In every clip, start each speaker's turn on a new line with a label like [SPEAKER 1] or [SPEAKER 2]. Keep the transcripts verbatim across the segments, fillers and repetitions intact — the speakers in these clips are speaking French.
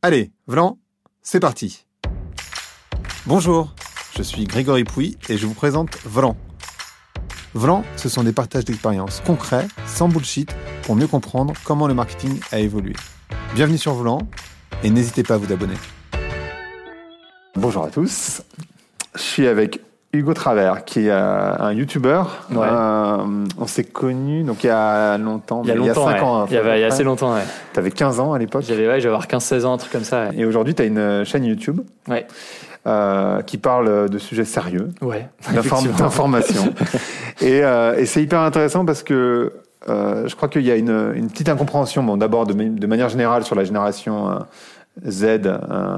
[SPEAKER 1] Allez, Vlan, c'est parti. Bonjour, je suis Grégory Pouy et je vous présente Vlan. Vlan, ce sont des partages d'expériences concrets, sans bullshit, pour mieux comprendre comment le marketing a évolué. Bienvenue sur Vlan et n'hésitez pas à vous abonner. Bonjour à tous, je suis avec Hugo Travers, qui est euh, un YouTuber.
[SPEAKER 2] Ouais.
[SPEAKER 1] Euh, on s'est connus donc il y a longtemps,
[SPEAKER 2] il y a, longtemps,
[SPEAKER 1] il y a cinq
[SPEAKER 2] ouais.
[SPEAKER 1] ans.
[SPEAKER 2] Il y, avait, il y a assez longtemps, ouais.
[SPEAKER 1] Tu avais quinze ans à l'époque.
[SPEAKER 2] J'avais, ouais, j'avais avoir quinze seize ans, un truc comme ça. Ouais.
[SPEAKER 1] Et aujourd'hui, tu as une chaîne YouTube
[SPEAKER 2] Ouais.
[SPEAKER 1] euh, qui parle de sujets sérieux,
[SPEAKER 2] Ouais.
[SPEAKER 1] d'inform- d'information. et, euh, et c'est hyper intéressant parce que euh, je crois qu'il y a une, une petite incompréhension, bon, d'abord de, de manière générale sur la génération euh, Z euh,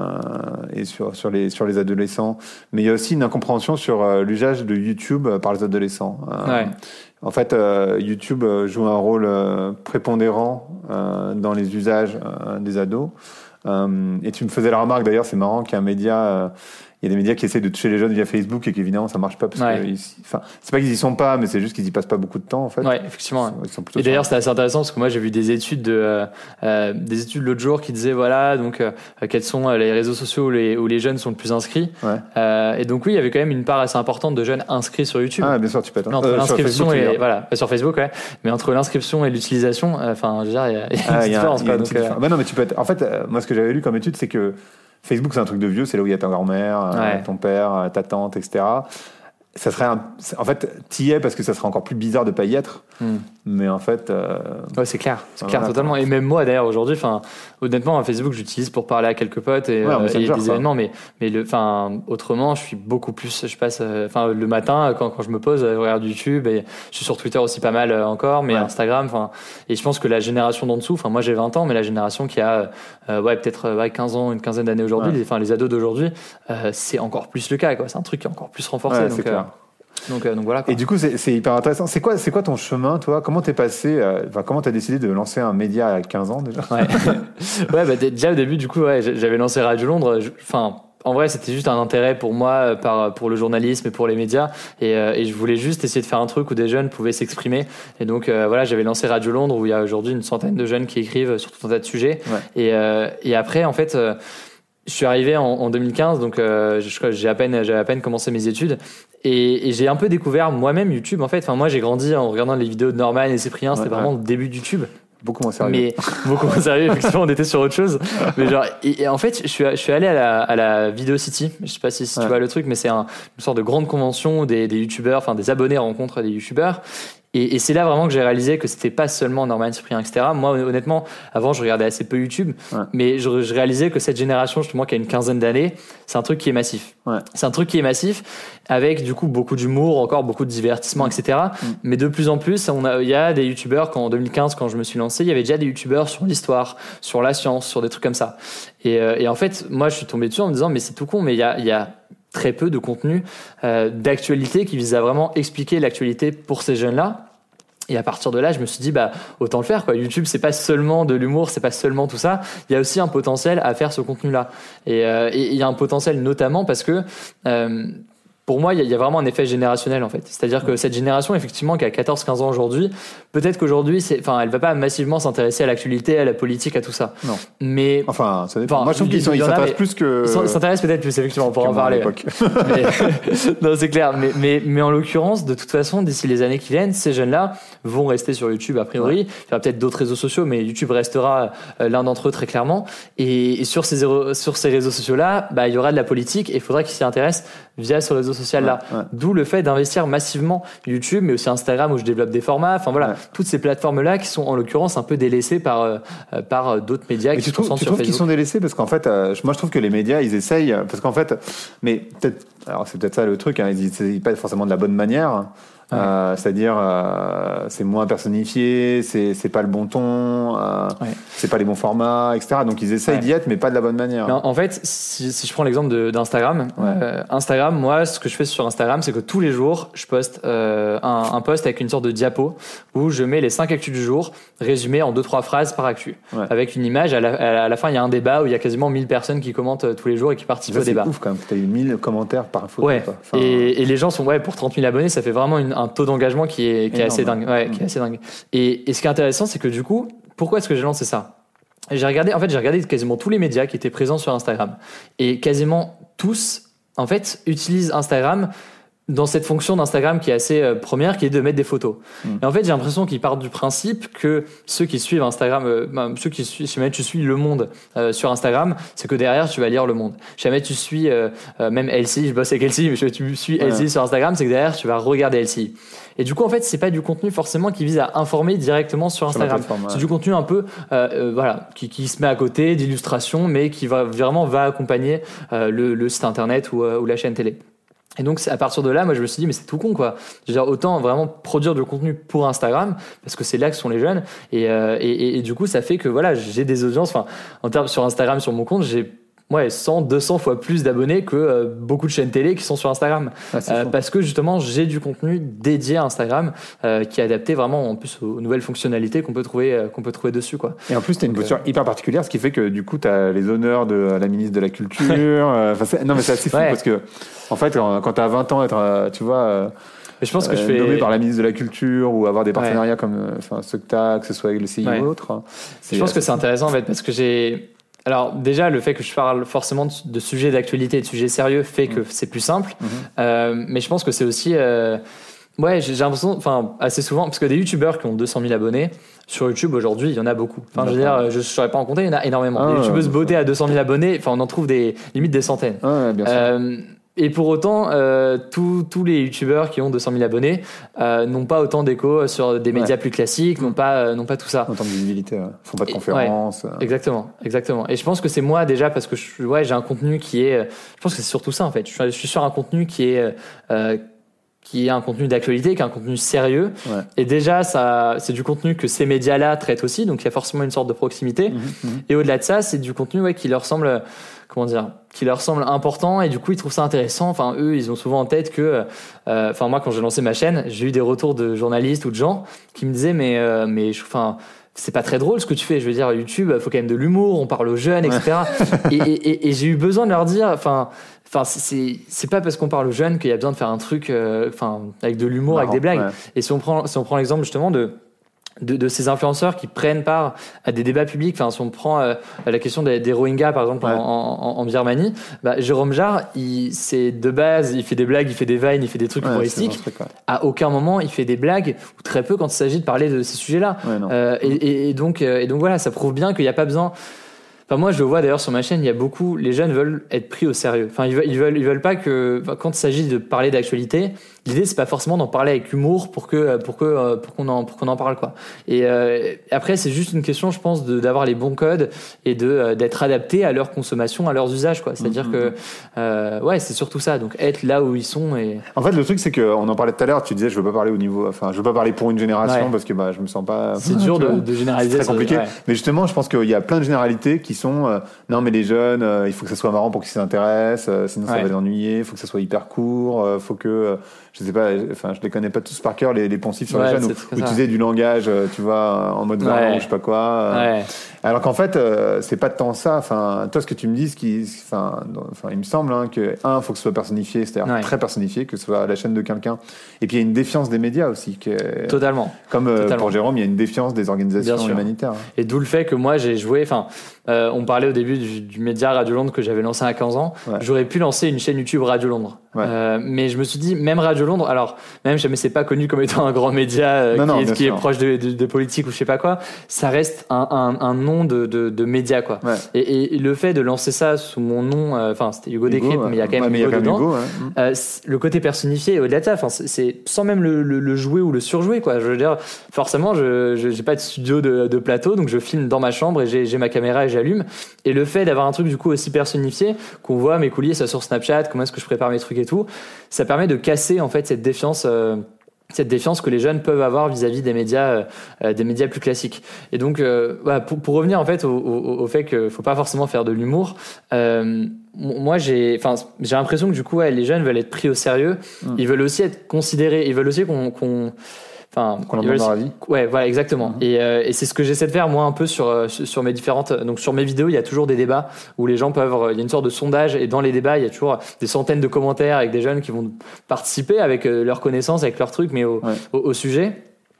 [SPEAKER 1] et sur, sur, les, sur les adolescents, mais il y a aussi une incompréhension sur euh, l'usage de YouTube par les adolescents. Euh,
[SPEAKER 2] ouais.
[SPEAKER 1] En fait, euh, YouTube joue un rôle euh, prépondérant euh, dans les usages euh, des ados. Euh, et tu me faisais la remarque, d'ailleurs, c'est marrant qu'il y a un média... Euh, il y a des médias qui essaient de toucher les jeunes via Facebook et qu'évidemment ça marche pas parce
[SPEAKER 2] ouais.
[SPEAKER 1] que ils, enfin, c'est pas qu'ils y sont pas, mais c'est juste qu'ils y passent pas beaucoup de temps en fait.
[SPEAKER 2] Ouais, effectivement.
[SPEAKER 1] Ils sont, ils sont
[SPEAKER 2] et d'ailleurs c'était assez intéressant parce que moi j'ai vu des études de euh, euh, des études l'autre jour qui disaient voilà donc euh, quels sont les réseaux sociaux où les, où les jeunes sont le plus inscrits.
[SPEAKER 1] Ouais.
[SPEAKER 2] Euh, et donc oui il y avait quand même une part assez importante de jeunes inscrits sur YouTube.
[SPEAKER 1] Ah bien sûr tu peux être
[SPEAKER 2] entre
[SPEAKER 1] euh,
[SPEAKER 2] l'inscription
[SPEAKER 1] sur Facebook,
[SPEAKER 2] et voilà sur Facebook ouais. Mais entre l'inscription et l'utilisation, enfin euh, je veux dire il y a, y a une
[SPEAKER 1] ah,
[SPEAKER 2] y a différence
[SPEAKER 1] y a
[SPEAKER 2] quoi.
[SPEAKER 1] une
[SPEAKER 2] Donc,
[SPEAKER 1] euh... bah non mais tu peux être. En fait euh, moi ce que j'avais lu comme étude c'est que Facebook, c'est un truc de vieux, c'est là où il y a ta grand-mère, ouais. ton père, ta tante, et cetera. Ça serait un... En fait, t'y es parce que ça serait encore plus bizarre de pas y être. Mm. Mais en fait... Euh...
[SPEAKER 2] Ouais, c'est clair. C'est clair, voilà, totalement. Et même moi, d'ailleurs, aujourd'hui, honnêtement, Facebook, j'utilise pour parler à quelques potes et,
[SPEAKER 1] ouais,
[SPEAKER 2] euh, et
[SPEAKER 1] genre,
[SPEAKER 2] des
[SPEAKER 1] ça.
[SPEAKER 2] événements. Mais, mais le, autrement, je suis beaucoup plus... Je passe... Enfin, le matin, quand, quand je me pose, je regarde YouTube et je suis sur Twitter aussi pas mal encore, mais ouais. Instagram. Et je pense que la génération d'en dessous... Enfin, moi, j'ai vingt ans, mais la génération qui a euh, ouais, peut-être ouais, quinze ans, une quinzaine d'années aujourd'hui, ouais. les, les ados d'aujourd'hui, euh, c'est encore plus le cas. Quoi. C'est un truc qui est encore plus renforcé.
[SPEAKER 1] Ouais,
[SPEAKER 2] donc,
[SPEAKER 1] c'est clair.
[SPEAKER 2] Euh, Donc, euh, donc voilà. Quoi.
[SPEAKER 1] Et du coup, c'est, c'est hyper intéressant. C'est quoi, c'est quoi ton chemin, toi ? Comment t'es passé euh, enfin, comment t'as décidé de lancer un média à quinze ans déjà ?
[SPEAKER 2] Ouais, ouais bah, déjà au début, du coup, ouais, j'avais lancé Radio Londres. Enfin, en vrai, c'était juste un intérêt pour moi, par pour le journalisme et pour les médias, et, euh, et je voulais juste essayer de faire un truc où des jeunes pouvaient s'exprimer. Et donc euh, voilà, j'avais lancé Radio Londres où il y a aujourd'hui une centaine de jeunes qui écrivent sur tout un tas de sujets. Ouais. Et, euh, et après, en fait. Euh, Je suis arrivé en, en deux mille quinze, donc euh, je, j'ai à peine, j'avais à peine commencé mes études, et, et j'ai un peu découvert moi-même YouTube en fait. Enfin, moi, j'ai grandi en regardant les vidéos de Norman et Cyprien. Ouais, c'était ouais. vraiment le début de YouTube.
[SPEAKER 1] Beaucoup moins sérieux.
[SPEAKER 2] Mais beaucoup moins sérieux. Effectivement, on était sur autre chose. Mais genre, et, et en fait, je suis, je suis allé à la, à la Video City. Je sais pas si, si ouais. tu vois le truc, mais c'est un, une sorte de grande convention où des, des YouTubeurs, enfin des abonnés rencontrent des YouTubeurs. Et, et c'est là vraiment que j'ai réalisé que c'était pas seulement Norman, Cyprien, et cetera. Moi, honnêtement, avant, je regardais assez peu YouTube, ouais. mais je, je réalisais que cette génération, justement, qui a une quinzaine d'années, c'est un truc qui est massif. Ouais. C'est un truc qui est massif, avec du coup beaucoup d'humour, encore beaucoup de divertissement, mmh. et cetera. Mmh. Mais de plus en plus, on a, il y a des YouTubeurs. Quand en deux mille quinze, quand je me suis lancé, il y avait déjà des YouTubeurs sur l'histoire, sur la science, sur des trucs comme ça. Et, euh, et en fait, moi, je suis tombé dessus en me disant, mais c'est tout con, mais il y a, il y a très peu de contenu euh, d'actualité qui vise à vraiment expliquer l'actualité pour ces jeunes-là. Et à partir de là, je me suis dit, bah, autant le faire, quoi. YouTube, c'est pas seulement de l'humour, c'est pas seulement tout ça. Il y a aussi un potentiel à faire ce contenu-là. Et, euh, et il y a un potentiel notamment parce que, euh, pour moi, il y a vraiment un effet générationnel, en fait. C'est-à-dire que cette génération, effectivement, qui a quatorze quinze ans aujourd'hui, peut-être qu'aujourd'hui, c'est, enfin, elle va pas massivement s'intéresser à l'actualité, à la politique, à tout ça.
[SPEAKER 1] Non.
[SPEAKER 2] Mais.
[SPEAKER 1] Enfin, ça dépend. Enfin, moi, je trouve qu'ils sont, ils s'intéressent plus que.
[SPEAKER 2] Ils s'intéressent peut-être plus, effectivement, pour en parler. mais, non, c'est clair. Mais, mais, mais en l'occurrence, de toute façon, d'ici les années qui viennent, ces jeunes-là vont rester sur YouTube, a priori. Ouais. Il y aura peut-être d'autres réseaux sociaux, mais YouTube restera euh, l'un d'entre eux très clairement. Et, et sur ces, sur ces réseaux sociaux-là, bah, il y aura de la politique et il faudra qu'ils s'y intéressent via ce réseau social là. Ouais, ouais. D'où le fait d'investir massivement YouTube, mais aussi Instagram où je développe des formats. Enfin voilà, ouais. toutes ces plateformes là qui sont en l'occurrence un peu délaissées par euh, par d'autres médias
[SPEAKER 1] mais
[SPEAKER 2] qui
[SPEAKER 1] tu
[SPEAKER 2] se
[SPEAKER 1] trouves,
[SPEAKER 2] concentrent
[SPEAKER 1] tu
[SPEAKER 2] sur
[SPEAKER 1] trouves
[SPEAKER 2] Facebook.
[SPEAKER 1] Qu'ils sont délaissés parce qu'en fait, euh, moi je trouve que les médias ils essayent parce qu'en fait, mais peut-être, alors c'est peut-être ça le truc, hein, ils essayent pas forcément de la bonne manière. Ouais. Euh, c'est-à-dire euh, c'est moins personnifié, c'est c'est pas le bon ton, euh, ouais. c'est pas les bons formats, et cetera. Donc ils essayent ouais. d'y être, mais pas de la bonne manière.
[SPEAKER 2] En, en fait, si, si je prends l'exemple de, d'Instagram, ouais. euh, Instagram, moi, ce que je fais sur Instagram, c'est que tous les jours, je poste euh, un, un post avec une sorte de diapo où je mets les cinq actus du jour, résumés en deux trois phrases par actu, ouais. avec une image. À la, à la fin, il y a un débat où il y a quasiment mille personnes qui commentent tous les jours et qui participent
[SPEAKER 1] ça,
[SPEAKER 2] au débat.
[SPEAKER 1] C'est ouf quand même. T'as eu mille commentaires par photo.
[SPEAKER 2] Ouais. Enfin, et, et les gens sont ouais pour trente mille abonnés, ça fait vraiment une un taux d'engagement qui est, qui est assez dingue. Ouais, mmh. qui est assez dingue. Et, et ce qui est intéressant, c'est que du coup, pourquoi est-ce que j'ai lancé ça ? j'ai regardé, en fait, j'ai regardé quasiment tous les médias qui étaient présents sur Instagram. Et quasiment tous, en fait, utilisent Instagram dans cette fonction d'Instagram qui est assez euh, première, qui est de mettre des photos. Mmh. Et en fait, j'ai l'impression qu'ils partent du principe que ceux qui suivent Instagram, euh, bah, ceux qui suivent, si jamais tu suis Le Monde euh, sur Instagram, c'est que derrière, tu vas lire Le Monde. Si jamais tu suis euh, euh, même Elsie, je bosse avec Elsie, mais si tu suis Elsie ouais. sur Instagram, c'est que derrière, tu vas regarder Elsie. Et du coup, en fait, c'est pas du contenu forcément qui vise à informer directement sur Instagram. Sur ouais. C'est du contenu un peu, euh, euh, voilà, qui, qui se met à côté d'illustrations, mais qui va vraiment va accompagner euh, le, le site internet ou, euh, ou la chaîne télé. Et donc, à partir de là, moi, je me suis dit, mais c'est tout con, quoi. Je veux dire, autant vraiment produire du contenu pour Instagram, parce que c'est là que sont les jeunes. Et, euh, et, et, et du coup, ça fait que, voilà, j'ai des audiences, enfin, en termes sur Instagram, sur mon compte, j'ai, ouais, cent, deux cents fois plus d'abonnés que euh, beaucoup de chaînes télé qui sont sur Instagram. Ah, euh, parce que, justement, j'ai du contenu dédié à Instagram, euh, qui est adapté vraiment, en plus, aux nouvelles fonctionnalités qu'on peut trouver, euh, qu'on peut trouver dessus, quoi.
[SPEAKER 3] Et en plus, t'as une posture euh... hyper particulière, ce qui fait que, du coup, t'as les honneurs de la ministre de la Culture. euh, non, mais c'est assez fou, ouais. parce que, en fait, quand, quand t'as vingt ans, être, tu vois, euh,
[SPEAKER 2] mais je pense que
[SPEAKER 3] euh,
[SPEAKER 2] je fais...
[SPEAKER 3] nommé par la ministre de la Culture ou avoir des partenariats ouais. comme, enfin, ceux que t'as, que ce soit avec le C I O ouais. ou autre.
[SPEAKER 2] Je pense que c'est intéressant, en fait, parce que j'ai... Alors déjà, le fait que je parle forcément de, de sujets d'actualité et de sujets sérieux fait que mmh. c'est plus simple. Mmh. Euh, mais je pense que c'est aussi... Euh, ouais, j'ai, j'ai l'impression, enfin, assez souvent, parce que des youtubeurs qui ont deux cent mille abonnés, sur YouTube aujourd'hui, il y en a beaucoup. Enfin, je veux dire, je ne saurais pas en compter, il y en a énormément. Ah, des youtubeuses ouais, beauté à deux cent mille abonnés, enfin, on en trouve des, limite des centaines.
[SPEAKER 3] Ah, ouais, bien sûr.
[SPEAKER 2] Euh, Et pour autant, euh, tous tous les youtubeurs qui ont deux cent mille abonnés euh, n'ont pas autant d'écho sur des médias ouais. plus classiques, n'ont pas euh, n'ont pas tout ça.
[SPEAKER 3] En termes de visibilité, ouais. Ils font pas de conférences.
[SPEAKER 2] Ouais, exactement, exactement. Et je pense que c'est moi déjà parce que je, ouais, j'ai un contenu qui est. Je pense que c'est surtout ça en fait. Je suis, je suis sur un contenu qui est euh, qui est un contenu d'actualité, qui est un contenu sérieux. Ouais. Et déjà, ça, c'est du contenu que ces médias-là traitent aussi, donc il y a forcément une sorte de proximité. Mmh, mmh. Et au-delà de ça, c'est du contenu ouais, qui leur semble, comment dire, qui leur semble important, et du coup, ils trouvent ça intéressant. Enfin, eux, ils ont souvent en tête que, euh, enfin, moi, quand j'ai lancé ma chaîne, j'ai eu des retours de journalistes ou de gens qui me disaient, mais, euh, mais, enfin. C'est pas très drôle ce que tu fais. Je veux dire, YouTube, il faut quand même de l'humour, on parle aux jeunes, et cetera. et, et, et j'ai eu besoin de leur dire, enfin, enfin, c'est c'est pas parce qu'on parle aux jeunes qu'il y a besoin de faire un truc, enfin, euh, avec de l'humour, avec des blagues. Ouais. Et si on prend, si on prend l'exemple justement de De, de ces influenceurs qui prennent part à des débats publics. Enfin, si on prend euh, la question des, des Rohingyas, par exemple, ouais. en, en, en Birmanie, bah, Jérôme Jarre, il, c'est de base, il fait des blagues, il fait des vines, il fait des trucs ouais, humoristiques. Truc, ouais. À aucun moment, il fait des blagues, ou très peu quand il s'agit de parler de ces sujets-là. Ouais, euh, et, et, et, donc, euh, et donc voilà, ça prouve bien qu'il n'y a pas besoin... Enfin, moi, je le vois d'ailleurs sur ma chaîne, il y a beaucoup, les jeunes veulent être pris au sérieux. Enfin, ils veulent, ils veulent, ils veulent pas que, enfin, quand il s'agit de parler d'actualité, l'idée c'est pas forcément d'en parler avec humour pour que, pour que, pour qu'on en, pour qu'on en parle quoi. Et euh, après, c'est juste une question, je pense, de, d'avoir les bons codes et de, d'être adapté à leur consommation, à leurs usages quoi. C'est-à-dire mmh. que, euh, ouais, c'est surtout ça. Donc être là où ils sont et.
[SPEAKER 3] En fait, le truc c'est que, on en parlait tout à l'heure. Tu disais, je veux pas parler au niveau, enfin, je veux pas parler pour une génération ouais. parce que bah, je me sens pas.
[SPEAKER 2] C'est dur de, de généraliser.
[SPEAKER 3] C'est très compliqué.
[SPEAKER 2] Ouais.
[SPEAKER 3] Mais justement, je pense qu'il y a plein de généralités qui sont euh, non mais les jeunes, euh, il faut que ça soit marrant pour qu'ils s'intéressent, euh, sinon ça ouais. va les ennuyer. Il faut que ça soit hyper court, euh, faut que euh, je sais pas, enfin je les connais pas tous par cœur les, les poncifs sur ouais, les jeunes où, où utiliser du langage, euh, tu vois, en mode ouais. verlan ou je sais pas quoi. Euh, ouais. Alors qu'en fait, euh, c'est pas tant ça. Enfin, toi, ce que tu me dis, ce qui, enfin, enfin, il me semble hein, que un, faut que ce soit personnifié, c'est-à-dire ouais. très personnifié, que ce soit la chaîne de quelqu'un. Et puis il y a une défiance des médias aussi. Qui est,
[SPEAKER 2] Totalement.
[SPEAKER 3] Comme euh,
[SPEAKER 2] Totalement.
[SPEAKER 3] Pour Jérôme, il y a une défiance des organisations humanitaires.
[SPEAKER 2] Et d'où le fait que moi j'ai joué. Enfin, euh, on parlait au début du, du média Radio Londres que j'avais lancé à quinze ans. Ouais. J'aurais pu lancer une chaîne YouTube Radio Londres. Ouais. Euh, mais je me suis dit, même Radio Londres, alors même jamais c'est pas connu comme étant un grand média euh, non, qui, non, est, qui est proche de, de, de politique ou je sais pas quoi, ça reste un, un, un nom de, de, de média quoi. Ouais. Et, et le fait de lancer ça sous mon nom, enfin euh, c'était Hugo Décrypte, ouais. mais il y a quand même ouais, Hugo dedans. Hugo, ouais. euh, le côté personnifié au-delà de ça, enfin c'est, c'est sans même le, le, le jouer ou le surjouer quoi. Je veux dire, forcément, je, je j'ai pas de studio de, de plateau, donc je filme dans ma chambre et j'ai, j'ai ma caméra et j'allume. Et le fait d'avoir un truc du coup aussi personnifié, qu'on voit mes coulisses ça sur Snapchat, comment est-ce que je prépare mes trucs et tout, ça permet de casser en fait cette défiance. Euh, cette défiance que les jeunes peuvent avoir vis-à-vis des médias, euh, des médias plus classiques. Et donc, euh, voilà, pour, pour revenir en fait au, au, au fait qu'il faut pas forcément faire de l'humour. Euh, moi, j'ai, enfin, j'ai l'impression que du coup, ouais, les jeunes veulent être pris au sérieux. Mmh. Ils veulent aussi être considérés. Ils veulent aussi qu'on, qu'on Enfin,
[SPEAKER 3] qu'on leur demande leur avis.
[SPEAKER 2] Ouais, voilà, exactement. Mm-hmm. Et, euh, et c'est ce que j'essaie de faire moi un peu sur sur mes différentes. Donc sur mes vidéos, il y a toujours des débats où les gens peuvent. Il y a une sorte de sondage et dans les débats, il y a toujours des centaines de commentaires avec des jeunes qui vont participer avec leurs connaissances, avec leurs trucs, mais au, ouais. au, au sujet.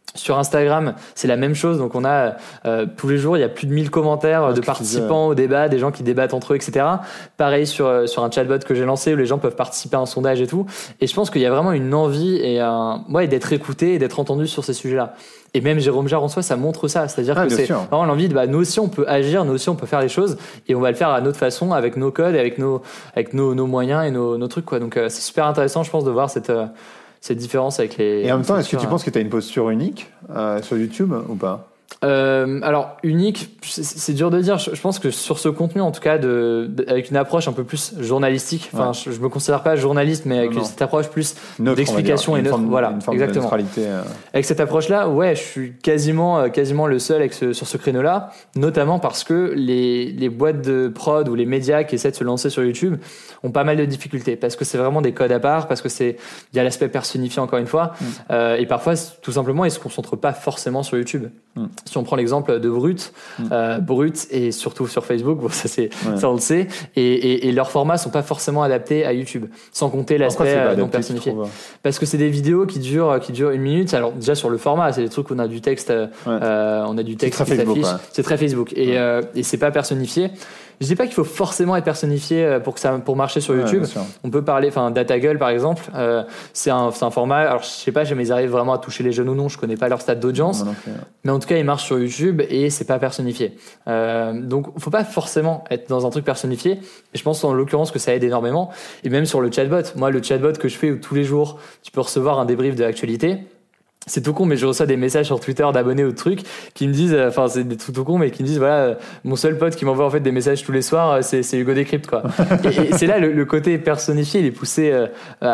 [SPEAKER 2] Sur Instagram, c'est la même chose. Donc, on a euh, tous les jours, il y a plus de mille commentaires de participants au débat, des gens qui débattent entre eux, et cetera. Pareil sur euh, sur un chatbot que j'ai lancé où les gens peuvent participer à un sondage et tout. Et je pense qu'il y a vraiment une envie et un ouais d'être écouté et d'être entendu sur ces sujets-là. Et même Jérôme Jarre en soi, ça montre ça. C'est-à-dire ah, que c'est sûr. Vraiment l'envie de bah nous aussi on peut agir, nous aussi on peut faire les choses et on va le faire à notre façon, avec nos codes, avec nos avec nos nos moyens et nos nos trucs quoi. Donc euh, c'est super intéressant, je pense, de voir cette euh, cette différence avec les.
[SPEAKER 3] Et en même temps, est-ce que tu
[SPEAKER 2] hein.
[SPEAKER 3] penses que tu as une posture unique euh, sur YouTube ou pas?
[SPEAKER 2] Euh, alors unique, c'est, c'est dur de dire. Je, je pense que sur ce contenu, en tout cas, de, de avec une approche un peu plus journalistique. Enfin, ouais. je, je me considère pas journaliste, mais avec non, non. cette approche plus neutre, d'explication et neutre.
[SPEAKER 3] Forme,
[SPEAKER 2] voilà,
[SPEAKER 3] une forme
[SPEAKER 2] exactement.
[SPEAKER 3] De neutralité, euh...
[SPEAKER 2] Avec cette approche-là, ouais, je suis quasiment, quasiment le seul avec ce, sur ce créneau-là, notamment parce que les, les boîtes de prod ou les médias qui essaient de se lancer sur YouTube ont pas mal de difficultés parce que c'est vraiment des codes à part, parce que c'est, il y a l'aspect personnifié encore une fois, mm. euh, et parfois tout simplement ils se concentrent pas forcément sur YouTube. Mm. Si on prend l'exemple de Brut, mm. euh, Brut et surtout sur Facebook, bon, ça c'est, ouais. ça on le sait, et, et, et leurs formats sont pas forcément adaptés à YouTube, sans compter l'aspect euh, non personnifié. Trouve, ouais. Parce que c'est des vidéos qui durent, qui durent une minute. Alors déjà sur le format, c'est des trucs où on a du texte, ouais. euh, on a du texte qui s'affiche. Ouais. C'est très Facebook et, ouais. euh, et c'est pas personnifié. Je dis pas qu'il faut forcément être personnifié pour que ça pour marcher sur YouTube. Ouais, on peut parler, enfin DataGull par exemple, euh, c'est un c'est un format. Alors je sais pas jamais ils arrivent vraiment à toucher les jeunes ou non. Je connais pas leur stade d'audience, non, non, non. mais en tout cas ils marchent sur YouTube et c'est pas personnifié. Euh, donc faut pas forcément être dans un truc personnifié. Et je pense en l'occurrence que ça aide énormément. Et même sur le chatbot, moi le chatbot que je fais où tous les jours tu peux recevoir un débrief de l'actualité. C'est tout con, mais je reçois des messages sur Twitter d'abonnés ou de trucs qui me disent, enfin c'est des trucs tout con, mais qui me disent voilà, euh, mon seul pote qui m'envoie en fait des messages tous les soirs, c'est, c'est Hugo Décrypte quoi. et, et c'est là le, le côté personnifié, il est poussé euh,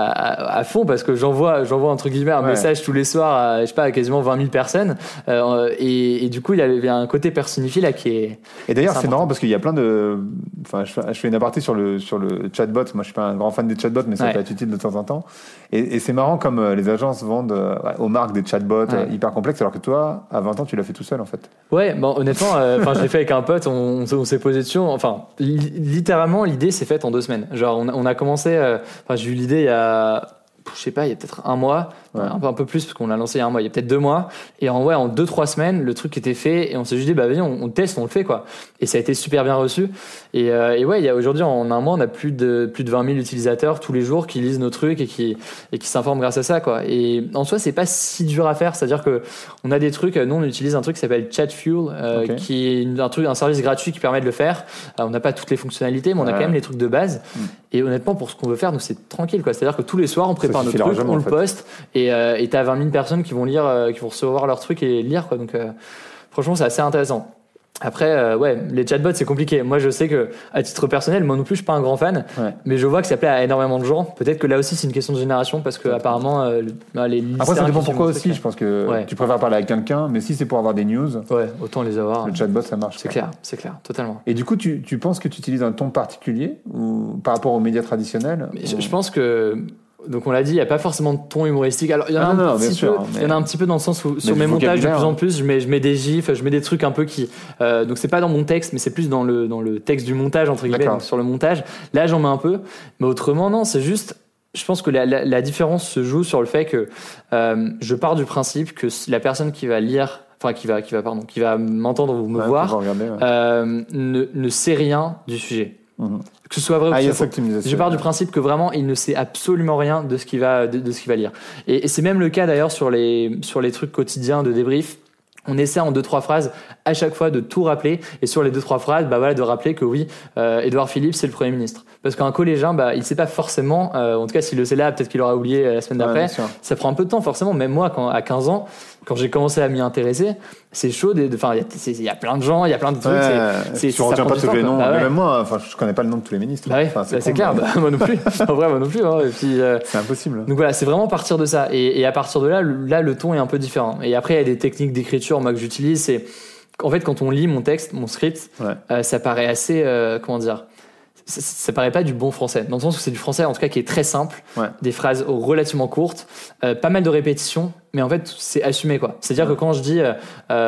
[SPEAKER 2] à, à fond parce que j'envoie, j'envoie entre guillemets un ouais. message tous les soirs, à, je sais pas, à quasiment vingt mille personnes, euh, et, et du coup il y, a, il y a un côté personnifié là qui est.
[SPEAKER 3] Et d'ailleurs c'est, c'est marrant parce qu'il y a plein de, enfin je, je fais une aparté sur le sur le chatbot. Moi je suis pas un grand fan des chatbots, mais ça ouais. peut être utile de temps en temps. Et, et c'est marrant comme euh, les agences vendent euh, aux marques des chatbots ouais. hyper complexes, alors que toi, à vingt ans, tu l'as fait tout seul en fait.
[SPEAKER 2] Ouais, bon, honnêtement, euh, je l'ai fait avec un pote, on, on s'est posé dessus. Enfin, li- littéralement, l'idée s'est faite en deux semaines. Genre, on a, on a commencé. Enfin, euh, j'ai eu l'idée il y a, je sais pas, il y a peut-être un mois. Ouais. Un, peu, un peu plus parce qu'on l'a lancé il y a un mois, il y a peut-être deux mois, et en ouais en deux trois semaines le truc était fait et on s'est juste dit bah vas-y on, on teste, on le fait quoi, et ça a été super bien reçu et, euh, et ouais il y a aujourd'hui en un mois on a plus de plus de vingt mille utilisateurs tous les jours qui lisent nos trucs et qui et qui s'informent grâce à ça quoi. Et en soi c'est pas si dur à faire, c'est-à-dire que on a des trucs, nous on utilise un truc qui s'appelle Chatfuel euh, okay. qui est un truc un service gratuit qui permet de le faire. Alors, on n'a pas toutes les fonctionnalités mais on a ouais. quand même les trucs de base mm. et honnêtement pour ce qu'on veut faire nous c'est tranquille quoi, c'est-à-dire que tous les soirs on prépare notre truc, on le poste et euh, et t'as vingt mille personnes qui vont lire, euh, qui vont recevoir leur truc et lire quoi. Donc euh, franchement c'est assez intéressant. Après euh, ouais les chatbots c'est compliqué. Moi je sais que à titre personnel moi non plus je suis pas un grand fan, ouais. mais je vois que ça plaît à énormément de gens. Peut-être que là aussi c'est une question de génération parce que apparemment euh, les
[SPEAKER 3] après ça dépend pourquoi aussi. Je pense que ouais. tu préfères parler avec quelqu'un, mais si c'est pour avoir des news,
[SPEAKER 2] ouais autant les avoir.
[SPEAKER 3] Le chatbot ça marche.
[SPEAKER 2] C'est quoi. clair, c'est clair, totalement.
[SPEAKER 3] Et du coup tu tu penses que tu utilises un ton particulier ou par rapport aux médias traditionnels?
[SPEAKER 2] ou... je, je pense que donc on l'a dit, il n'y a pas forcément de ton humoristique. Alors il y en a ah, un non, petit peu, sûr, mais... il y en a un petit peu dans le sens où mais sur mes montages de plus en plus, je mets je mets des gifs, je mets des trucs un peu qui, euh, donc c'est pas dans mon texte, mais c'est plus dans le dans le texte du montage entre guillemets. Donc sur le montage, là j'en mets un peu, mais autrement non, c'est juste. Je pense que la, la, la différence se joue sur le fait que euh, je pars du principe que la personne qui va lire, enfin qui va qui va pardon, qui va m'entendre ou me ouais, voir, regarder, ouais. euh, ne ne sait rien du sujet. Mmh. Que ce soit vrai ou
[SPEAKER 3] ah,
[SPEAKER 2] que ce soit faux. Je pars du principe que vraiment il ne sait absolument rien de ce qu'il va de, de ce qu'il va lire. Et, et c'est même le cas d'ailleurs sur les sur les trucs quotidiens de débrief. On essaie en deux trois phrases à chaque fois de tout rappeler, et sur les deux trois phrases bah voilà de rappeler que oui euh, Édouard Philippe c'est le Premier ministre, parce qu'un collégien bah il sait pas forcément, euh, en tout cas s'il le sait là peut-être qu'il aura oublié la semaine d'après. Ouais, ça prend un peu de temps forcément. Même moi quand à quinze ans quand j'ai commencé à m'y intéresser, c'est chaud. Enfin, il y, y a plein de gens, il y a plein de trucs.
[SPEAKER 3] Ouais,
[SPEAKER 2] c'est, c'est,
[SPEAKER 3] tu retiens pas tous les noms.
[SPEAKER 2] Bah ouais.
[SPEAKER 3] Même moi, enfin, je connais pas le nom de tous les ministres.
[SPEAKER 2] Bah ouais, enfin, c'est, bah, c'est clair. Bah, moi non plus. En vrai, moi non plus. Hein. Et puis, euh,
[SPEAKER 3] c'est impossible.
[SPEAKER 2] Donc voilà, c'est vraiment partir de ça. Et, et à partir de là, là, le ton est un peu différent. Et après, il y a des techniques d'écriture moi que j'utilise. C'est en fait quand on lit mon texte, mon script, ouais. euh, ça paraît assez, euh, comment dire. Ça, ça paraît pas du bon français, dans le sens où c'est du français en tout cas qui est très simple, ouais. des phrases relativement courtes, euh, pas mal de répétitions, mais en fait c'est assumé quoi. C'est-à-dire ouais. que quand je dis, enfin,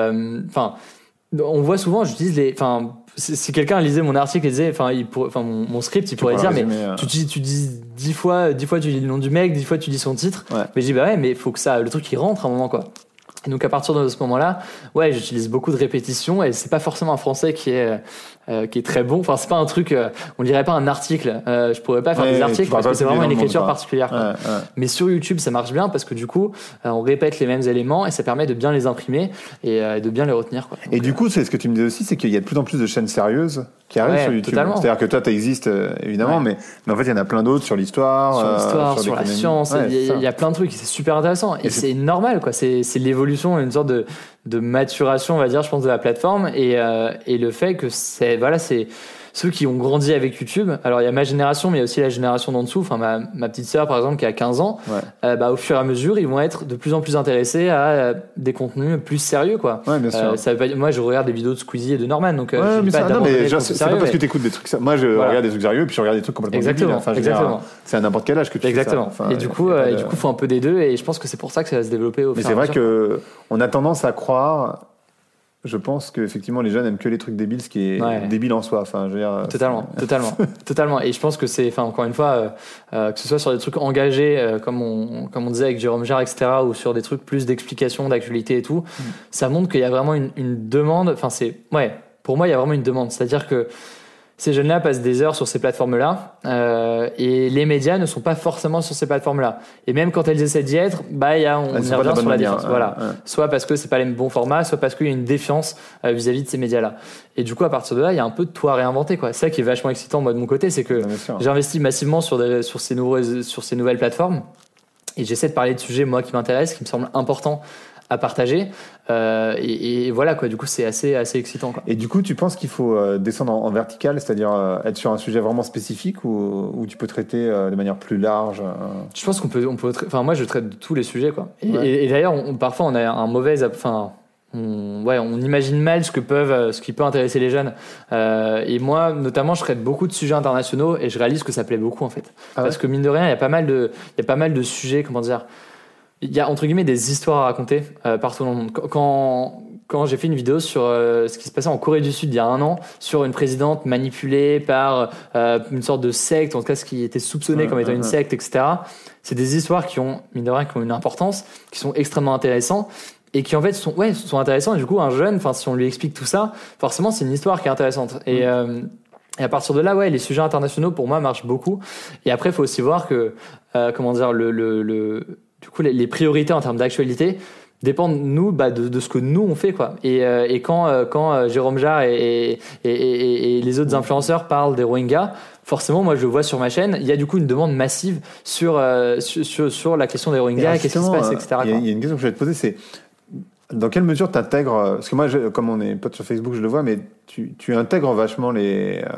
[SPEAKER 2] euh, on voit souvent, j'utilise les, enfin, si, si quelqu'un lisait mon article et disait, enfin, enfin mon, mon script, il tu pourrait dire, résumer, mais euh... tu dis, tu dis dix fois, dix fois tu dis le nom du mec, dix fois tu dis son titre, ouais. mais je dis bah ouais, mais il faut que ça, le truc il rentre à un moment quoi. Et donc à partir de ce moment-là, ouais, j'utilise beaucoup de répétitions et c'est pas forcément un français qui est euh, qui est très bon. Enfin, c'est pas un truc, euh, on dirait pas un article. Euh, je pourrais pas faire
[SPEAKER 3] ouais,
[SPEAKER 2] des articles parce que c'est vraiment une écriture particulière.
[SPEAKER 3] Ouais, ouais.
[SPEAKER 2] Mais sur YouTube, ça marche bien parce que du coup, euh, on répète les mêmes éléments et ça permet de bien les imprimer et euh, de bien les retenir, quoi. Donc,
[SPEAKER 3] et du coup, c'est ce que tu me disais aussi, c'est qu'il y a de plus en plus de chaînes sérieuses qui arrivent
[SPEAKER 2] ouais,
[SPEAKER 3] sur YouTube.
[SPEAKER 2] Totalement.
[SPEAKER 3] C'est-à-dire que toi, tu existes euh, évidemment, ouais. mais, mais en fait, il y en a plein d'autres sur l'histoire,
[SPEAKER 2] sur l'histoire,
[SPEAKER 3] euh, sur,
[SPEAKER 2] sur la science. Ouais, il y, y a plein de trucs, c'est super intéressant et, et c'est, c'est normal, quoi. C'est, c'est l'évolution, une sorte de de maturation, on va dire, je pense, de la plateforme et euh, et le fait que c'est voilà, c'est ceux qui ont grandi avec YouTube. Alors il y a ma génération, mais il y a aussi la génération d'en dessous. Enfin ma ma petite sœur par exemple qui a quinze ans.
[SPEAKER 3] Ouais.
[SPEAKER 2] Euh, bah au fur et à mesure, ils vont être de plus en plus intéressés à euh, des contenus plus sérieux, quoi.
[SPEAKER 3] Ouais, bien sûr.
[SPEAKER 2] Euh, ça veut pas dire, moi je regarde des vidéos de Squeezy et de Norman, donc euh,
[SPEAKER 3] ouais,
[SPEAKER 2] je dis
[SPEAKER 3] mais
[SPEAKER 2] pas
[SPEAKER 3] ça, non, mais genre,
[SPEAKER 2] c'est
[SPEAKER 3] c'est pas parce
[SPEAKER 2] mais...
[SPEAKER 3] que t'écoutes des trucs. Moi, je voilà. regarde des trucs sérieux, puis je regarde des trucs complètement
[SPEAKER 2] exactement.
[SPEAKER 3] Enfin,
[SPEAKER 2] exactement.
[SPEAKER 3] Dire, c'est à n'importe quel âge que tu
[SPEAKER 2] exactement.
[SPEAKER 3] fais ça. Enfin,
[SPEAKER 2] et du coup, euh, et du coup, faut un peu des deux, et je pense que c'est pour ça que ça va se développer au
[SPEAKER 3] mais
[SPEAKER 2] fur
[SPEAKER 3] c'est
[SPEAKER 2] et à
[SPEAKER 3] vrai
[SPEAKER 2] mesure.
[SPEAKER 3] que on a tendance à croire. Je pense que effectivement les jeunes aiment que les trucs débiles, ce qui est ouais. débile en soi. Enfin, je veux dire,
[SPEAKER 2] totalement, totalement, totalement. Et je pense que c'est, enfin, encore une fois, euh, euh, que ce soit sur des trucs engagés, euh, comme on, comme on disait avec Jérôme Jarre, et cetera, ou sur des trucs plus d'explication, d'actualité et tout, mm. ça montre qu'il y a vraiment une, une demande. Enfin, c'est, ouais, pour moi, il y a vraiment une demande. C'est-à-dire que ces jeunes-là passent des heures sur ces plateformes-là euh, et les médias ne sont pas forcément sur ces plateformes-là. Et même quand elles essaient d'y être, bah, y a, on y revient sur la défiance. Hein, voilà. Ouais. Soit parce que c'est pas les bons formats, soit parce qu'il y a une défiance euh, vis-à-vis de ces médias-là. Et du coup, à partir de là, il y a un peu de tout à réinventer, quoi. C'est ça qui est vachement excitant, moi, de mon côté, c'est que ouais, j'investis massivement sur, des, sur, ces nouveaux, sur ces nouvelles plateformes et j'essaie de parler de sujets, moi, qui m'intéressent, qui me semblent importants à partager euh, et, et voilà quoi, du coup c'est assez assez excitant, quoi.
[SPEAKER 3] Et du coup tu penses qu'il faut euh, descendre en, en vertical, c'est-à-dire euh, être sur un sujet vraiment spécifique ou, ou tu peux traiter euh, de manière plus large euh...
[SPEAKER 2] Je pense qu'on peut on peut tra- enfin moi je traite de tous les sujets, quoi. Et, ouais. et, et d'ailleurs on, parfois on a un mauvais enfin on, ouais, on imagine mal ce que peuvent, ce qui peut intéresser les jeunes. Euh, et moi, notamment, je traite beaucoup de sujets internationaux et je réalise que ça plaît beaucoup, en fait. Ah ouais. Parce que mine de rien, il y a pas mal de, il y a pas mal de sujets, comment dire. Il y a entre guillemets des histoires à raconter euh, partout dans le monde. Quand, quand j'ai fait une vidéo sur euh, ce qui se passait en Corée du Sud il y a un an, sur une présidente manipulée par euh, une sorte de secte, en tout cas ce qui était soupçonné ouais, comme étant ouais, une ouais. secte, et cetera. C'est des histoires qui ont, mine de rien, qui ont une importance, qui sont extrêmement intéressantes et qui en fait sont, ouais, sont intéressantes. Et du coup, un jeune, enfin si on lui explique tout ça, forcément c'est une histoire qui est intéressante. Et, euh, et à partir de là, ouais, les sujets internationaux pour moi marchent beaucoup. Et après, il faut aussi voir que, euh, comment dire, le, le, le du coup, les, les priorités en termes d'actualité dépendent nous bah, de, de ce que nous on fait, quoi. Et, euh, et quand euh, quand euh, Jérôme Jarre et, et, et, et, et les autres influenceurs parlent des Rohingyas, forcément, moi je le vois sur ma chaîne, il y a du coup une demande massive sur euh, sur, sur, sur la question des Rohingyas, qu'est-ce qui se passe, et cetera.
[SPEAKER 3] Il y, a, il y a une question que je vais te poser, c'est dans quelle mesure tu intègres, parce que moi, je, comme on est potes sur Facebook, je le vois, mais tu, tu intègres vachement les, euh,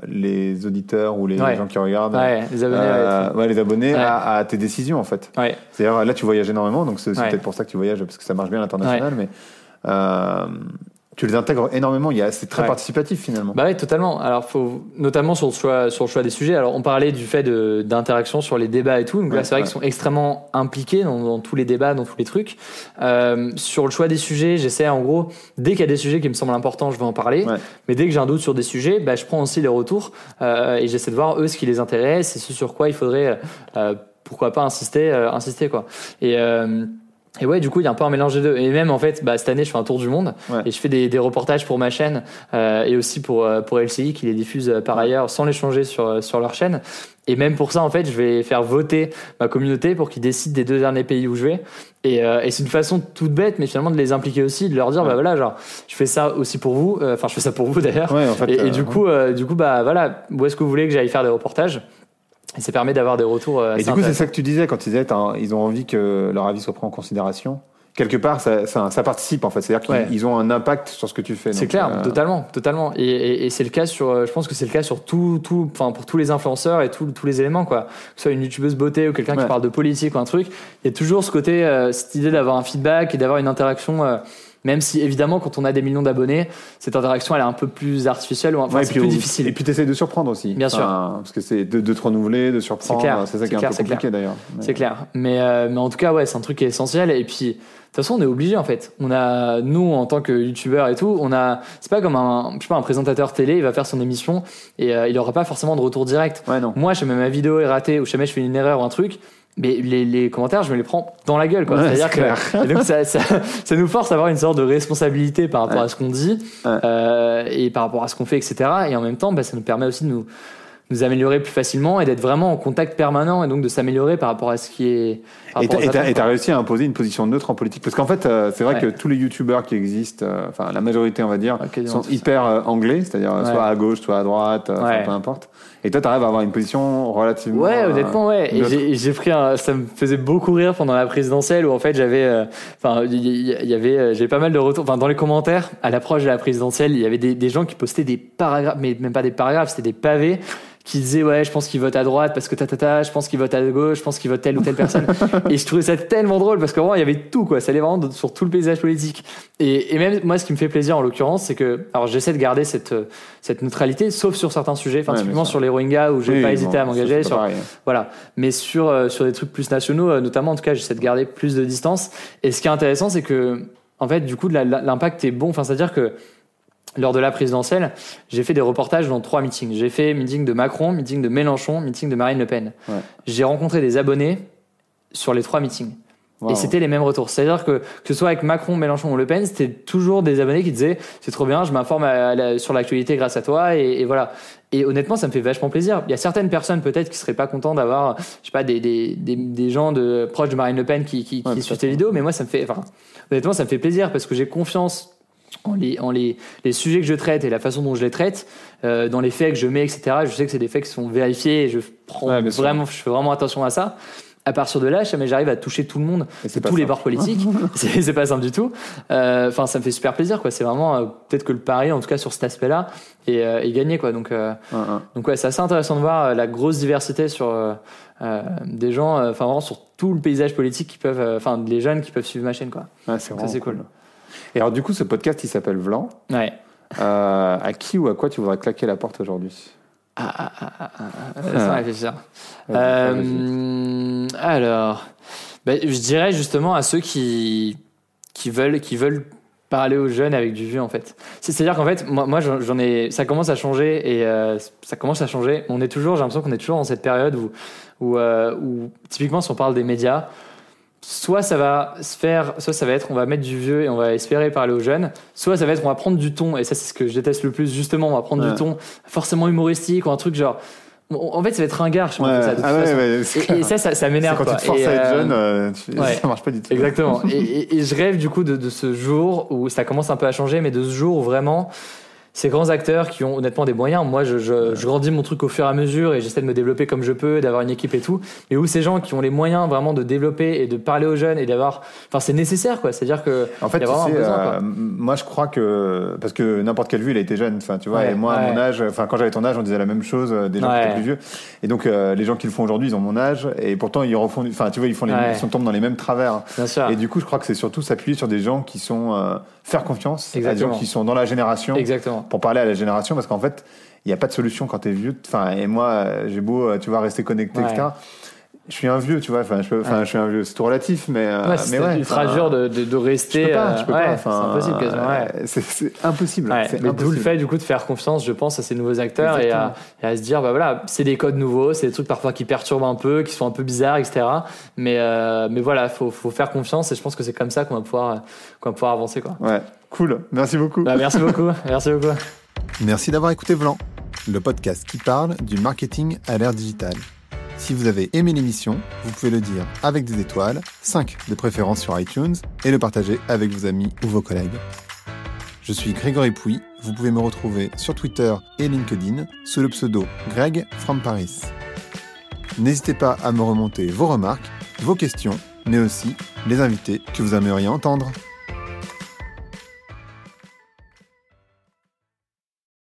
[SPEAKER 3] les auditeurs ou les
[SPEAKER 2] ouais.
[SPEAKER 3] gens qui regardent,
[SPEAKER 2] ouais, les abonnés,
[SPEAKER 3] euh, ouais, les abonnés
[SPEAKER 2] ouais.
[SPEAKER 3] à, à tes décisions, en fait.
[SPEAKER 2] Ouais.
[SPEAKER 3] C'est-à-dire, là, tu voyages énormément, donc c'est aussi
[SPEAKER 2] ouais.
[SPEAKER 3] peut-être pour ça que tu voyages, parce que ça marche bien à l'international,
[SPEAKER 2] ouais.
[SPEAKER 3] mais euh, tu les intègres énormément. Il y a, c'est très ouais. participatif, finalement.
[SPEAKER 2] Bah oui, totalement. Alors, faut, notamment sur le choix, sur le choix des sujets. Alors, on parlait du fait de, d'interaction sur les débats et tout. Donc ouais, là, c'est vrai ouais. qu'ils sont extrêmement impliqués dans, dans tous les débats, dans tous les trucs. Euh, sur le choix des sujets, j'essaie, en gros, dès qu'il y a des sujets qui me semblent importants, je vais en parler. Ouais. Mais dès que j'ai un doute sur des sujets, bah, je prends aussi les retours, euh, et j'essaie de voir, eux, ce qui les intéresse et ce sur quoi il faudrait, euh, pourquoi pas insister, euh, insister, quoi. Et, euh, Et ouais, du coup, il y a un peu un mélange des deux. Et même, en fait, bah, cette année, je fais un tour du monde ouais. et je fais des, des reportages pour ma chaîne euh, et aussi pour, pour L C I qui les diffuse euh, par ailleurs sans les changer sur, sur leur chaîne. Et même pour ça, en fait, je vais faire voter ma communauté pour qu'ils décident des deux derniers pays où je vais. Et, euh, et c'est une façon toute bête, mais finalement de les impliquer aussi, de leur dire, ouais. bah voilà, genre, je fais ça aussi pour vous. Enfin, euh, je fais ça pour vous d'ailleurs.
[SPEAKER 3] Ouais, en fait,
[SPEAKER 2] et,
[SPEAKER 3] euh,
[SPEAKER 2] et du coup, euh, du coup, bah voilà, où est-ce que vous voulez que j'aille faire des reportages? Et ça permet d'avoir des retours. Assez
[SPEAKER 3] et du coup, c'est ça que tu disais quand tu disais, ils ont envie que leur avis soit pris en considération. Quelque part, ça, ça, ça participe en fait, c'est-à-dire qu'ils ouais. ils ont un impact sur ce que tu fais.
[SPEAKER 2] C'est
[SPEAKER 3] donc,
[SPEAKER 2] clair,
[SPEAKER 3] euh...
[SPEAKER 2] totalement, totalement. Et, et, et c'est le cas sur, je pense que c'est le cas sur tout, tout, enfin pour tous les influenceurs et tout, tous les éléments, quoi. Que ce soit une youtubeuse beauté ou quelqu'un ouais. qui parle de politique ou un truc, il y a toujours ce côté, euh, cette idée d'avoir un feedback et d'avoir une interaction. Euh, Même si, évidemment, quand on a des millions d'abonnés, cette interaction, elle est un peu plus artificielle ou enfin, ouais, c'est plus
[SPEAKER 3] où,
[SPEAKER 2] difficile.
[SPEAKER 3] Et puis, tu essaies de surprendre aussi.
[SPEAKER 2] Bien sûr.
[SPEAKER 3] Enfin, parce que c'est de, de te renouveler, de surprendre.
[SPEAKER 2] C'est clair.
[SPEAKER 3] C'est ça
[SPEAKER 2] c'est
[SPEAKER 3] qui est
[SPEAKER 2] clair,
[SPEAKER 3] un peu compliqué,
[SPEAKER 2] clair.
[SPEAKER 3] d'ailleurs. Mais...
[SPEAKER 2] C'est clair. Mais, euh, mais en tout cas, ouais, c'est un truc qui est essentiel. Et puis, de toute façon, on est obligé, en fait. On a, nous, en tant que youtubeurs et tout, on a, c'est pas comme un, je sais pas, un présentateur télé, il va faire son émission et euh, il aura pas forcément de retour direct.
[SPEAKER 3] Ouais, non.
[SPEAKER 2] Moi, jamais ma vidéo est ratée ou jamais je fais une erreur ou un truc. mais les, les commentaires, je me les prends dans la gueule, quoi.
[SPEAKER 3] Ouais,
[SPEAKER 2] C'est-à-dire
[SPEAKER 3] c'est
[SPEAKER 2] que et donc ça, ça, ça nous force à avoir une sorte de responsabilité par rapport
[SPEAKER 3] ouais.
[SPEAKER 2] à ce qu'on dit
[SPEAKER 3] ouais.
[SPEAKER 2] euh, et par rapport à ce qu'on fait, et cetera. Et en même temps, bah, ça nous permet aussi de nous nous améliorer plus facilement et d'être vraiment en contact permanent et donc de s'améliorer par rapport à ce qui est.
[SPEAKER 3] Et t'as, et, t'as, et t'as réussi à imposer une position neutre en politique parce qu'en fait, euh, c'est vrai
[SPEAKER 2] ouais.
[SPEAKER 3] que tous les youtubeurs qui existent, euh, enfin la majorité, on va dire,
[SPEAKER 2] okay,
[SPEAKER 3] sont hyper euh, anglais, c'est-à-dire ouais. soit à gauche, soit à droite, euh, ouais. peu importe. Et toi, t'arrives à avoir une position relativement.
[SPEAKER 2] Ouais, honnêtement, ouais. Et j'ai, j'ai pris un, ça me faisait beaucoup rire pendant la présidentielle où en fait j'avais, enfin, euh, il y, y avait, euh, j'avais pas mal de retours. Enfin, dans les commentaires, à l'approche de la présidentielle, il y avait des, des gens qui postaient des paragraphes, mais même pas des paragraphes, c'était des pavés. Qui disait ouais, je pense qu'il vote à droite parce que ta ta ta, je pense qu'il vote à gauche, je pense qu'il vote telle ou telle personne. Et je trouvais ça tellement drôle parce que vraiment il y avait tout, quoi, ça allait vraiment de, sur tout le paysage politique. Et, et même moi, ce qui me fait plaisir en l'occurrence, c'est que alors j'essaie de garder cette cette neutralité, sauf sur certains sujets, enfin ouais, typiquement sur les Rohingyas où j'ai oui, pas hésité bon, à m'engager sur pareil. Voilà. Mais sur euh, sur des trucs plus nationaux, notamment en tout cas, j'essaie de garder plus de distance. Et ce qui est intéressant, c'est que en fait, du coup, l'impact est bon. Enfin, c'est-à-dire que lors de la présidentielle, j'ai fait des reportages dans trois meetings. J'ai fait meeting de Macron, meeting de Mélenchon, meeting de Marine Le Pen. Ouais. J'ai rencontré des abonnés sur les trois meetings. Wow. Et c'était les mêmes retours. C'est-à-dire que, que ce soit avec Macron, Mélenchon ou Le Pen, c'était toujours des abonnés qui disaient « c'est trop bien, je m'informe à la, sur l'actualité grâce à toi » et, et voilà. Et honnêtement, ça me fait vachement plaisir. Il y a certaines personnes peut-être qui seraient pas contents d'avoir, je sais pas, des, des, des, des gens de, proches de Marine Le Pen qui, qui, ouais, qui suivent tes vidéos, mais moi, ça me fait, enfin, honnêtement, ça me fait plaisir parce que j'ai confiance en les, en les, les sujets que je traite et la façon dont je les traite, euh, dans les faits que je mets, et cetera. Je sais que c'est des faits qui sont vérifiés et je prends ouais, vraiment, je fais vraiment attention à ça. À partir de là, jamais j'arrive à toucher tout le monde, tous les bords politiques. c'est, c'est pas simple du tout. Enfin, euh, ça me fait super plaisir, quoi. C'est vraiment euh, peut-être que le pari, en tout cas sur cet aspect-là, est, euh, est gagné, quoi. Donc, euh, uh-huh. donc ouais, c'est assez intéressant de voir euh, la grosse diversité sur euh, euh, des gens, enfin euh, vraiment sur tout le paysage politique qui peuvent, enfin euh, les jeunes qui peuvent suivre ma chaîne, quoi.
[SPEAKER 3] Ouais, c'est
[SPEAKER 2] donc,
[SPEAKER 3] ça, c'est
[SPEAKER 2] cool.
[SPEAKER 3] cool. Et alors, du coup, ce podcast, il s'appelle Vlan.
[SPEAKER 2] Ouais.
[SPEAKER 3] Euh, à qui ou à quoi tu voudrais claquer la porte aujourd'hui ?
[SPEAKER 2] Ah, ah, ah, ah, ah. Laisse-moi réfléchir. Euh, alors, bah, je dirais justement à ceux qui, qui, veulent, qui veulent parler aux jeunes avec du vieux, en fait. C'est-à-dire qu'en fait, moi, moi j'en ai, ça commence à changer et euh, ça commence à changer. On est toujours, j'ai l'impression qu'on est toujours dans cette période où, où, euh, où typiquement, si on parle des médias, soit ça va se faire, soit ça va être on va mettre du vieux et on va espérer parler aux jeunes, soit ça va être on va prendre du ton, et ça c'est ce que je déteste le plus, justement, on va prendre ouais. du ton forcément humoristique ou un truc genre, en fait ça va être ringard, je pense, ouais. ça, de toute ah
[SPEAKER 3] ouais,
[SPEAKER 2] façon.
[SPEAKER 3] Ouais,
[SPEAKER 2] et, et ça, ça ça m'énerve,
[SPEAKER 3] c'est quand
[SPEAKER 2] quoi.
[SPEAKER 3] tu te forces
[SPEAKER 2] et,
[SPEAKER 3] à être
[SPEAKER 2] euh,
[SPEAKER 3] jeune euh, tu,
[SPEAKER 2] ouais.
[SPEAKER 3] ça marche pas du tout.
[SPEAKER 2] Exactement. et, et, et je rêve du coup de, de ce jour où ça commence un peu à changer, mais de ce jour où vraiment ces grands acteurs qui ont honnêtement des moyens, moi je, je, je grandis mon truc au fur et à mesure et j'essaie de me développer comme je peux, d'avoir une équipe et tout, mais où ces gens qui ont les moyens vraiment de développer et de parler aux jeunes et d'avoir, enfin c'est nécessaire, quoi, c'est-à-dire que
[SPEAKER 3] en fait
[SPEAKER 2] y a vraiment
[SPEAKER 3] tu sais,
[SPEAKER 2] un besoin,
[SPEAKER 3] euh, moi je crois que parce que n'importe quel vieux il a été jeune, enfin tu vois,
[SPEAKER 2] ouais,
[SPEAKER 3] et moi
[SPEAKER 2] ouais.
[SPEAKER 3] à mon âge, enfin quand j'avais ton âge on disait la même chose des gens
[SPEAKER 2] ouais.
[SPEAKER 3] qui étaient plus vieux, et donc euh, les gens qui le font aujourd'hui ils ont mon âge et pourtant ils refont, enfin tu vois ils font les,
[SPEAKER 2] ouais.
[SPEAKER 3] ils sont tombent dans les mêmes travers.
[SPEAKER 2] Bien sûr.
[SPEAKER 3] Et du coup je crois que c'est surtout s'appuyer sur des gens qui sont euh, faire confiance
[SPEAKER 2] Exactement.
[SPEAKER 3] à des gens qui sont dans la génération.
[SPEAKER 2] Exactement.
[SPEAKER 3] Pour parler à la génération, parce qu'en fait il n'y a pas de solution quand t'es vieux, enfin et moi j'ai beau tu vois rester connecté, ouais. et cetera. Je suis un vieux, tu vois, enfin je peux, enfin ouais. je suis un vieux, c'est tout relatif, mais
[SPEAKER 2] ouais, c'est
[SPEAKER 3] mais ouais,
[SPEAKER 2] ultra dur de, de de rester.
[SPEAKER 3] Je peux pas, je peux
[SPEAKER 2] ouais,
[SPEAKER 3] pas, enfin,
[SPEAKER 2] c'est impossible quasiment. Ouais.
[SPEAKER 3] C'est, c'est impossible.
[SPEAKER 2] Ouais,
[SPEAKER 3] c'est
[SPEAKER 2] mais
[SPEAKER 3] impossible.
[SPEAKER 2] d'où le fait du coup de faire confiance, je pense, à ces nouveaux acteurs et à, et à se dire, bah voilà, c'est des codes nouveaux, c'est des trucs parfois qui perturbent un peu, qui sont un peu bizarres, et cetera. Mais euh, mais voilà, faut faut faire confiance et je pense que c'est comme ça qu'on va pouvoir qu'on va pouvoir avancer, quoi.
[SPEAKER 3] Ouais, cool. Merci beaucoup.
[SPEAKER 2] Bah, merci beaucoup. Merci beaucoup.
[SPEAKER 1] Merci d'avoir écouté Vlan, le podcast qui parle du marketing à l'ère digitale. Si vous avez aimé l'émission, vous pouvez le dire avec des étoiles, cinq de préférence sur iTunes, et le partager avec vos amis ou vos collègues. Je suis Grégory Pouy, vous pouvez me retrouver sur Twitter et LinkedIn sous le pseudo Greg from Paris. N'hésitez pas à me remonter vos remarques, vos questions, mais aussi les invités que vous aimeriez entendre.